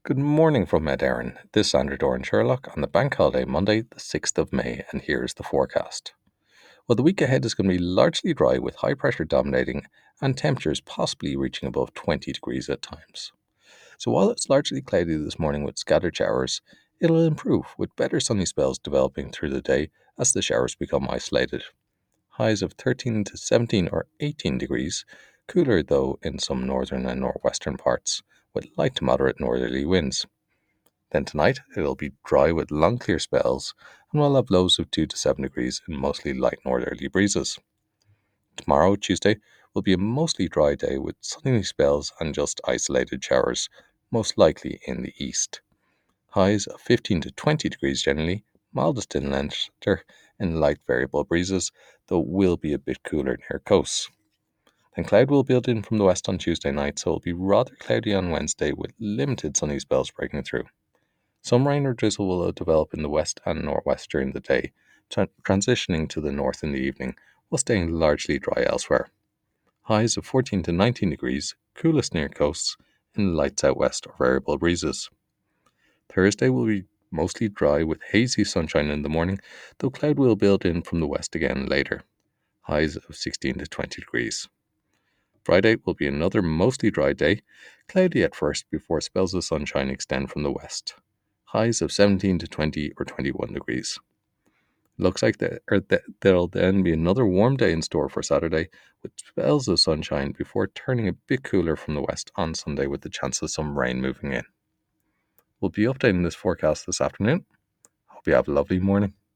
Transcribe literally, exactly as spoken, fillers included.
Good morning from Ed Aaron. This is Andrew Doran Sherlock on the bank holiday Monday, the sixth of May, and here's the forecast. Well, the week ahead is going to be largely dry with high pressure dominating and temperatures possibly reaching above twenty degrees at times. So while it's largely cloudy this morning with scattered showers, it'll improve with better sunny spells developing through the day as the showers become isolated. Highs of thirteen to seventeen or eighteen degrees, cooler though in some northern and northwestern parts, with light to moderate northerly winds. Then tonight it'll be dry with long clear spells and we'll have lows of two to seven degrees and mostly light northerly breezes. Tomorrow, Tuesday, will be a mostly dry day with sunny spells and just isolated showers, most likely in the east. Highs of fifteen to twenty degrees generally, mildest in Leinster and light variable breezes, though will be a bit cooler near coasts. Then cloud will build in from the west on Tuesday night, so it'll be rather cloudy on Wednesday with limited sunny spells breaking through. Some rain or drizzle will develop in the west and northwest during the day, tra- transitioning to the north in the evening, while staying largely dry elsewhere. Highs of fourteen to nineteen degrees, coolest near coasts, and light southwest or variable breezes. Thursday will be mostly dry with hazy sunshine in the morning, though cloud will build in from the west again later. Highs of sixteen to twenty degrees. Friday will be another mostly dry day, cloudy at first before spells of sunshine extend from the west. Highs of seventeen to twenty or twenty-one degrees. Looks like the, or the, there'll then be another warm day in store for Saturday with spells of sunshine before turning a bit cooler from the west on Sunday with the chance of some rain moving in. We'll be updating this forecast this afternoon. Hope you have a lovely morning.